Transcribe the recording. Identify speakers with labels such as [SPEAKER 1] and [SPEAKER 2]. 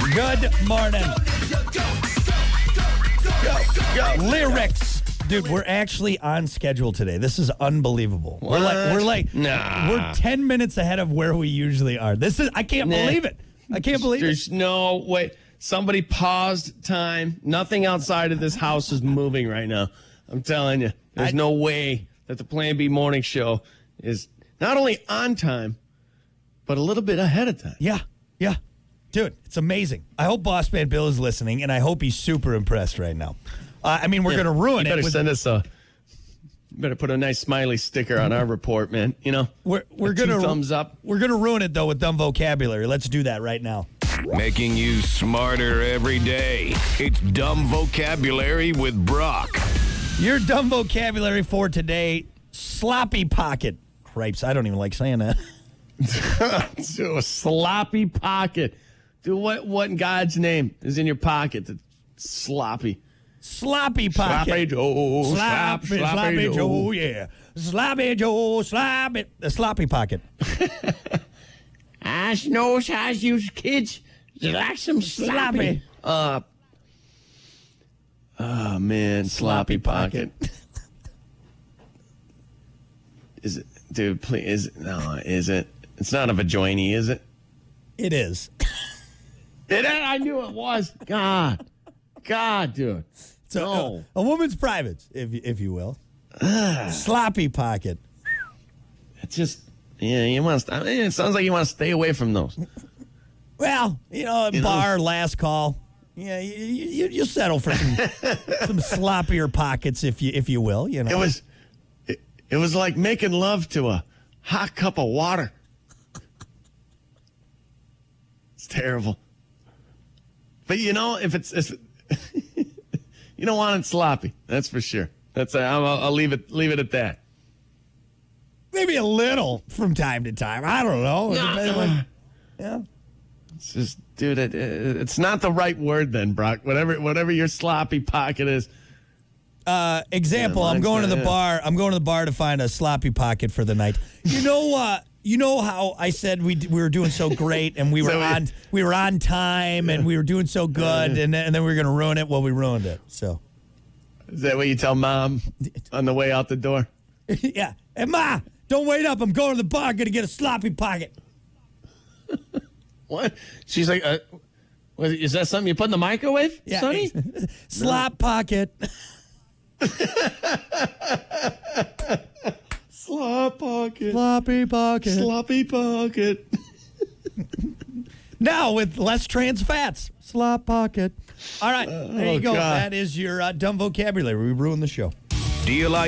[SPEAKER 1] Good morning. Lyrics. Dude, we're actually on schedule today. This is unbelievable.
[SPEAKER 2] What?
[SPEAKER 1] We're 10 minutes ahead of where we usually are. I can't believe it. I can't believe it.
[SPEAKER 2] There's no way. Somebody paused time. Nothing outside of this house is moving right now. I'm telling you. There's no way that the Plan B morning show is not only on time, but a little bit ahead of time.
[SPEAKER 1] Yeah. Dude, it's amazing. I hope Boss Man Bill is listening, and I hope he's super impressed right now. We're going to ruin
[SPEAKER 2] you
[SPEAKER 1] it.
[SPEAKER 2] Send us you better put a nice smiley sticker on our report, man. You know,
[SPEAKER 1] we're going to
[SPEAKER 2] thumbs up.
[SPEAKER 1] We're going to ruin it, though, with dumb vocabulary. Let's do that right now.
[SPEAKER 3] Making you smarter every day. It's Dumb Vocabulary with Brock.
[SPEAKER 1] Your dumb vocabulary for today, sloppy pocket. Cripes, I don't even like saying that.
[SPEAKER 2] So a sloppy pocket. Dude, what in God's name is in your pocket that's sloppy?
[SPEAKER 1] Sloppy pocket.
[SPEAKER 2] Sloppy Joe.
[SPEAKER 1] Sloppy Joe, yeah. Sloppy Joe, the sloppy pocket.
[SPEAKER 2] I knows how you kids like some sloppy. Oh, man, sloppy pocket. Is it, dude, please, is it? It's not a vagina, is it?
[SPEAKER 1] It is.
[SPEAKER 2] I knew it was. God, dude.
[SPEAKER 1] So, a woman's privates, if you will. Sloppy pocket.
[SPEAKER 2] It's just, you want to. It sounds like you want to stay away from those.
[SPEAKER 1] Well, bar, last call. Yeah, you settle for some sloppier pockets, if you will. You know,
[SPEAKER 2] it was like making love to a hot cup of water. It's terrible. But if it's you don't want it sloppy. That's for sure. I'll leave it at that.
[SPEAKER 1] Maybe a little from time to time. I don't know. Yeah.
[SPEAKER 2] It's just, dude, it's not the right word then, Brock. Whatever your sloppy pocket is.
[SPEAKER 1] Example, I'm going to the bar. I'm going to the bar to find a sloppy pocket for the night. You know how I said we were doing so great and we were on time and we were doing so good and then we were going to ruin it. Well, we ruined it. So
[SPEAKER 2] is that what you tell Mom on the way out the door?
[SPEAKER 1] Yeah. Hey, Ma, don't wait up. I'm going to the bar. Going to get a sloppy pocket.
[SPEAKER 2] What? She's like, is that something you put in the microwave,
[SPEAKER 1] yeah,
[SPEAKER 2] Sonny?
[SPEAKER 1] Slop pocket.
[SPEAKER 2] Slop pocket.
[SPEAKER 1] Sloppy pocket.
[SPEAKER 2] Sloppy pocket.
[SPEAKER 1] Now with less trans fats. Slop pocket. All right. There you go.
[SPEAKER 2] God.
[SPEAKER 1] That is your dumb vocabulary. We ruined the show.
[SPEAKER 3] Do you like